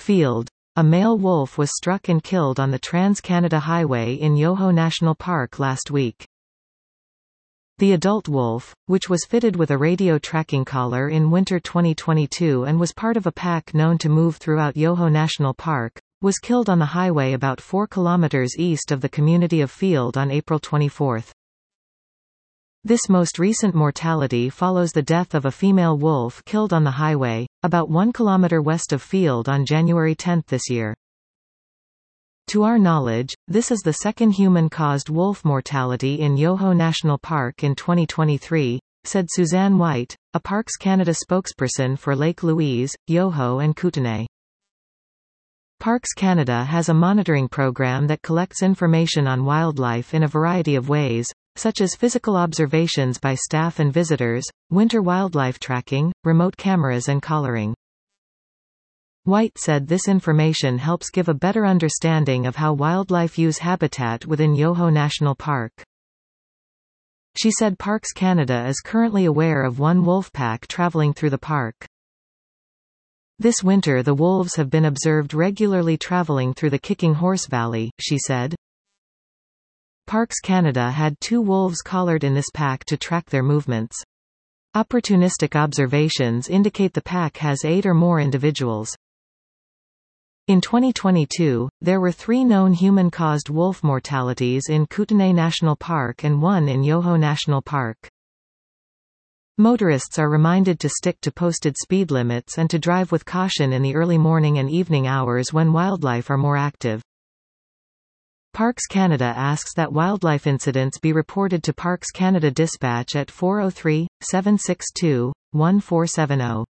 Field. A male wolf was struck and killed on the Trans-Canada Highway in Yoho National Park last week. The adult wolf, which was fitted with a radio tracking collar in winter 2022 and was part of a pack known to move throughout Yoho National Park, was killed on the highway about 4 kilometers east of the community of Field on April 24. This most recent mortality follows the death of a female wolf killed on the highway, about 1 kilometer west of Field on January 10 this year. To our knowledge, this is the second human-caused wolf mortality in Yoho National Park in 2023, said Suzanne White, a Parks Canada spokesperson for Lake Louise, Yoho and Kootenay. Parks Canada has a monitoring program that collects information on wildlife in a variety of ways, such as physical observations by staff and visitors, winter wildlife tracking, remote cameras and collaring. White said this information helps give a better understanding of how wildlife use habitat within Yoho National Park. She said Parks Canada is currently aware of one wolf pack traveling through the park. This winter the wolves have been observed regularly traveling through the Kicking Horse Valley, she said. Parks Canada had 2 wolves collared in this pack to track their movements. Opportunistic observations indicate the pack has 8 or more individuals. In 2022, there were 3 known human-caused wolf mortalities in Kootenay National Park and 1 in Yoho National Park. Motorists are reminded to stick to posted speed limits and to drive with caution in the early morning and evening hours when wildlife are more active. Parks Canada asks that wildlife incidents be reported to Parks Canada Dispatch at 403-762-1470.